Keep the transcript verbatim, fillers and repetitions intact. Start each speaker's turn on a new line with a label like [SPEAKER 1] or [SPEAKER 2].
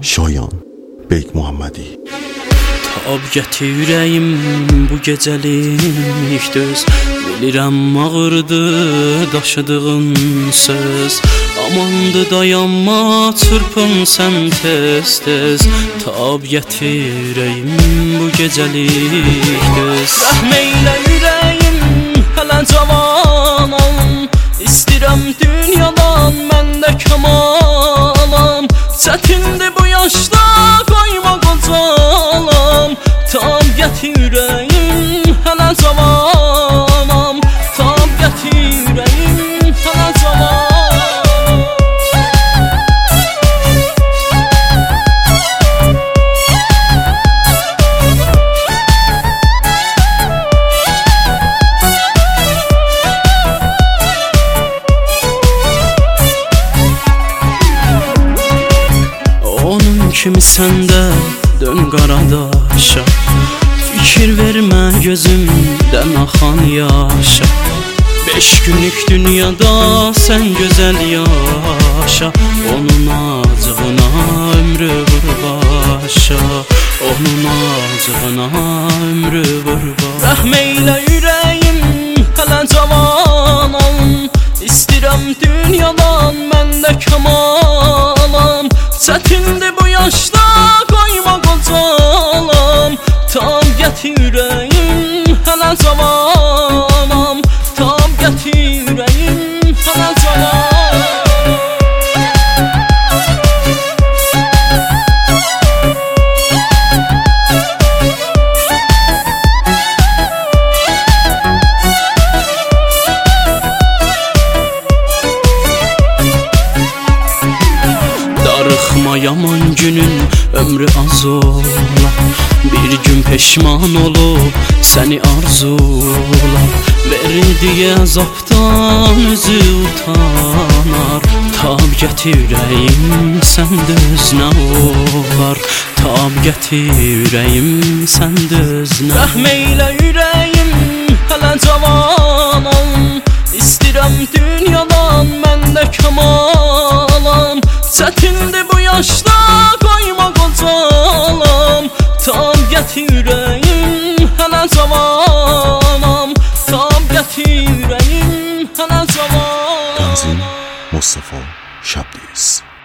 [SPEAKER 1] Şayan Beyk Muhammedi.
[SPEAKER 2] Tab gətir ürəyim bu gecəlik düz. Bilirəm ağırdı daşıdığın söz. Amandı dayanma çırpın sən tez tez. Tab gətir ürəyim bu gecəlik düz. Rəhm eylə ürəyim hələ cavanam. İstirəm dünyadan məndə kamalam. Çətindir bu yaşda qoyma qocalam. Tab gətir ürəyim hələ cavanam. Tab gətir ürəyim hələ cavanam. Kimi səndə dön qaradaşa. Fikir vermə gözümdən axan yaşa. Beş günlük dünyada sən gözəl yaşa. Onun acığına ömrü vur başa. Onun acığına ömrü vur başa. Rəhm eylə ürəyim hələ cavanam. İstirəm dünyadan məndə kamalam. Çətindir bu yaşda qoyma qocalam. Tab gətir ürəyim hələ cavanam. Tab gətir ürəyim hələ cavanam. Darıxma yaman günün ömrü az ola. Bir gün peşman olub səni arzular. Verdiyi əzabdan özü utanar. Tab gətir ürəyim səndə özünə olar. Tab gətir ürəyim səndə özünə. Rəhm eylə ürəyim hələ cavanam. İstirəm dünyadan məndə kamalam. Çətindir bu yaşda qoyma qocalam. Tab gətir ürəyim hələ cavanam. Tab gətir ürəyim hələ cavanam.
[SPEAKER 1] Tanzim Mustafa Şabdiz.